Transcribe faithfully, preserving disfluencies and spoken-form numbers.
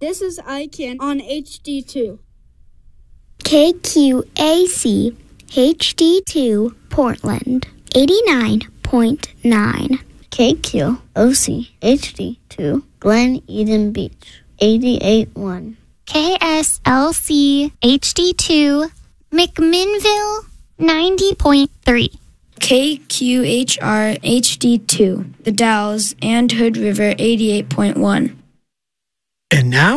This is Ican on H D two. K Q A C H D two Portland, eighty-nine point nine. K Q O C H D two Glen Eden Beach, eighty-eight point one. K S L C H D two McMinnville, ninety point three. K Q H R H D two The Dalles and Hood River, eighty-eight point one. And now